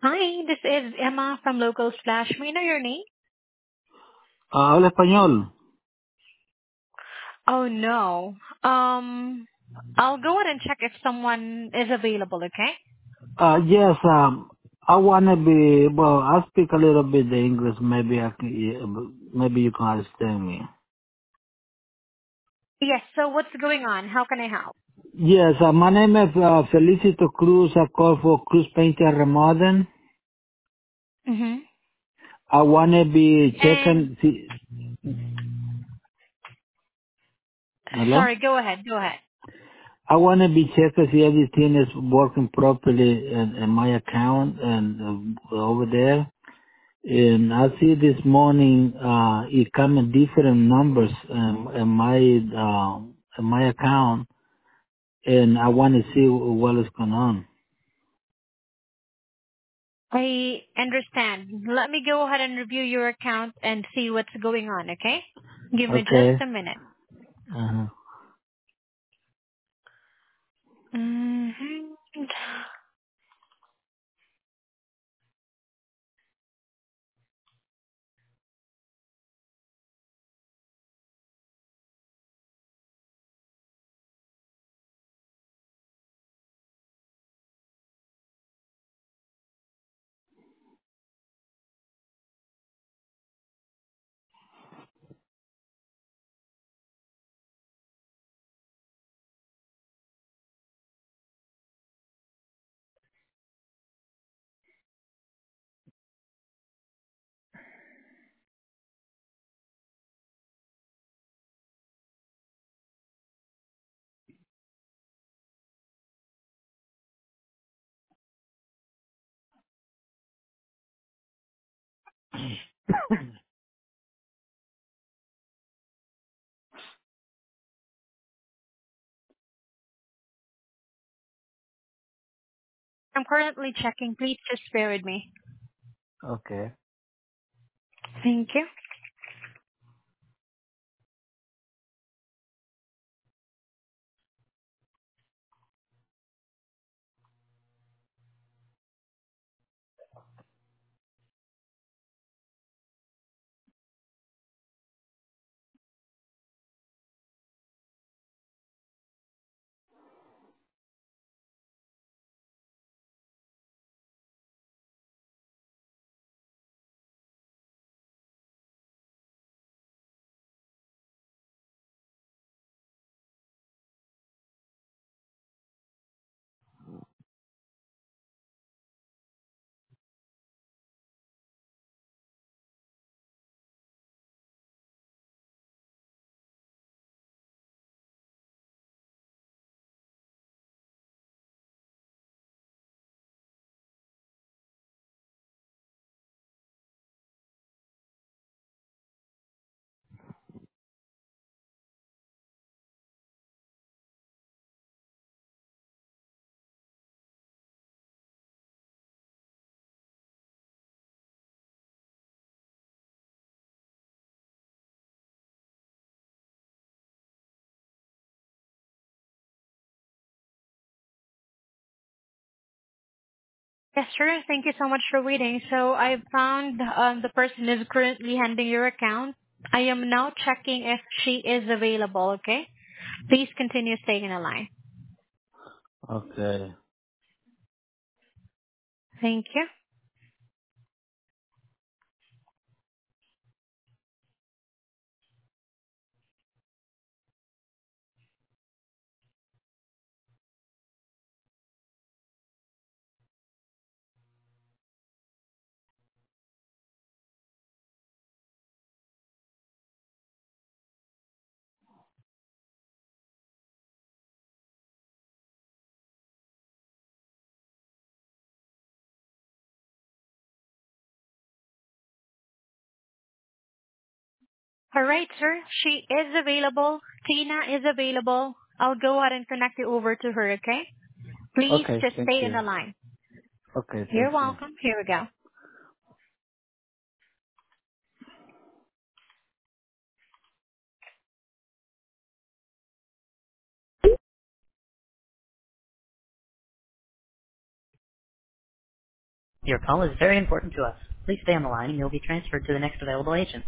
Hi, this is Emma from Local Splash. May I know your name? Habla español. Oh no. I'll go ahead and check if someone is available, okay? Yes, I want to be, well, I speak a little bit the English. Maybe I can, maybe you can understand me. Yes, so what's going on? How can I help? Yes, my name is Felicito Cruz. I call for Cruz Painter Remodeling. Mm-hmm. I want to be And, checking, hello? sorry, go ahead, go ahead. I want to be checking if everything is working properly in my account and over there. And I see this morning, it come in different numbers in my account, and I want to see what is going on. I understand. Let me go ahead and review your account and see what's going on, okay? Give me just Okay. a minute. Uh-huh. Mm-hmm. I'm currently checking. Please just bear with me. Okay. Thank you. Yes, sure. Thank you so much for waiting. So I found the person is currently handling your account. I am now checking if she is available, okay? Please continue staying in the line. Okay. Thank you. All right, sir. She is available. Tina is available. I'll go ahead and connect you over to her, okay? Please Okay. just Thank stay in you. the line. Okay. You're Thank you. welcome. Here we go. Your call is very important to us. Please stay on the line and you'll be transferred to the next available agent.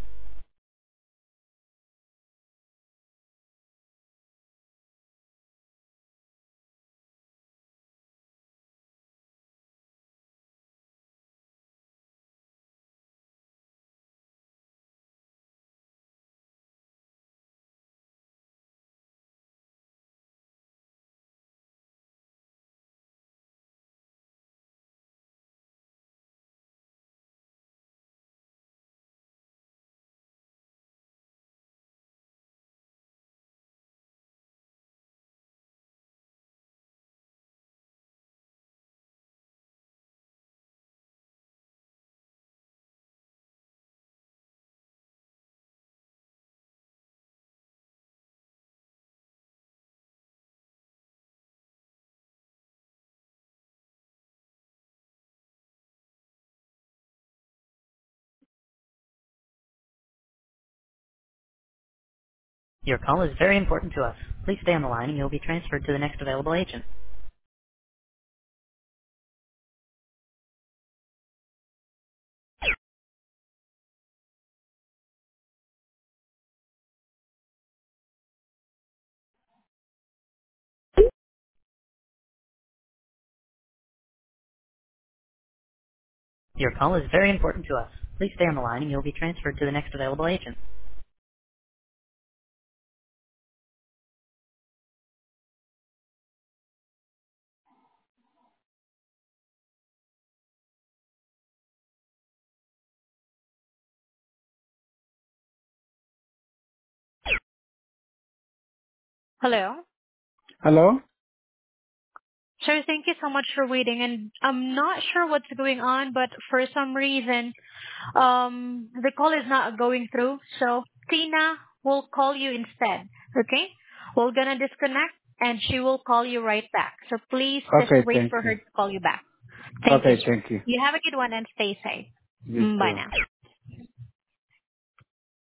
Your call is very important to us. Please stay on the line and you'll be transferred to the next available agent. Your call is very important to us. Please stay on the line and you'll be transferred to the next available agent. Hello? Hello? Sir, thank you so much for waiting. And I'm not sure what's going on, but for some reason, the call is not going through. So Tina will call you instead. Okay? We're gonna disconnect and she will call you right back. So please just Okay, wait thank for her you. to call you back. Thank you, Okay, sir. thank you. You have a good one and stay safe. You Bye too. now.